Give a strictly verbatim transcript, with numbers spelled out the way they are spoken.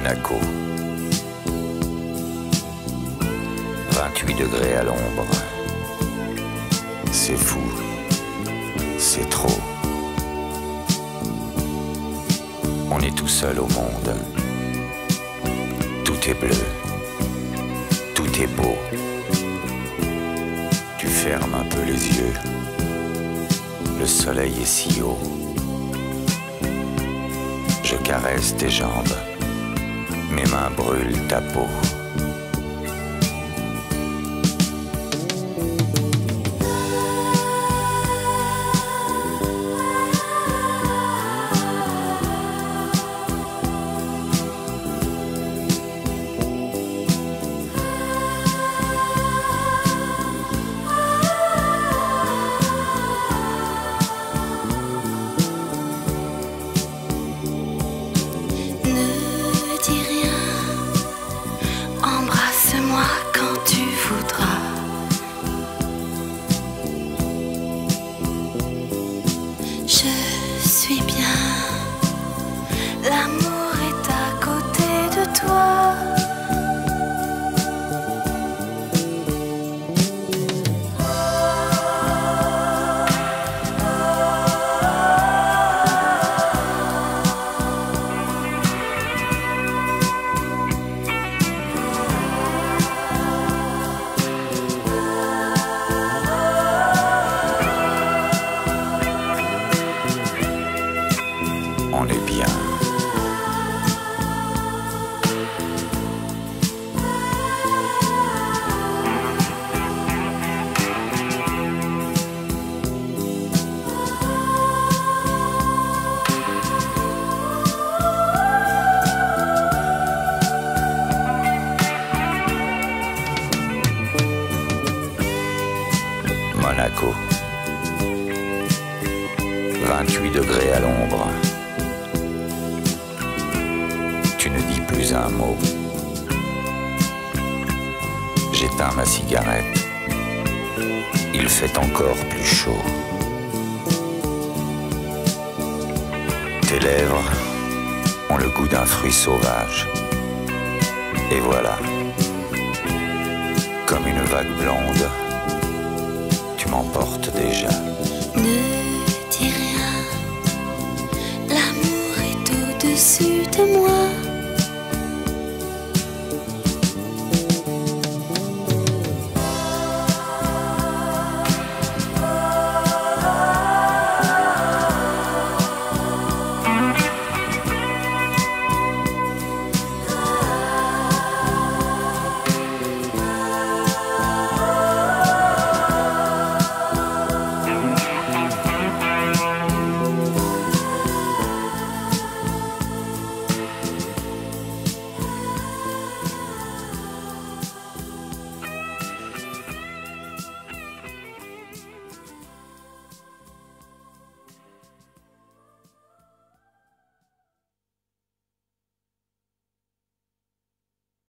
Monaco. vingt-huit degrés à l'ombre. C'est fou, c'est trop. On est tout seul au monde. Tout est bleu, tout est beau. Tu fermes un peu les yeux. Le soleil est si haut. Je caresse tes jambes. Mes mains brûlent ta peau. Je suis bien, l'amour est à côté de toi. On est bien. Monaco. vingt-huit degrés à l'ombre. Tu ne dis plus un mot. J'éteins ma cigarette. Il fait encore plus chaud. Tes lèvres ont le goût d'un fruit sauvage. Et voilà, comme une vague blonde, tu m'emportes déjà. Ne dis rien, l'amour est au-dessus de moi.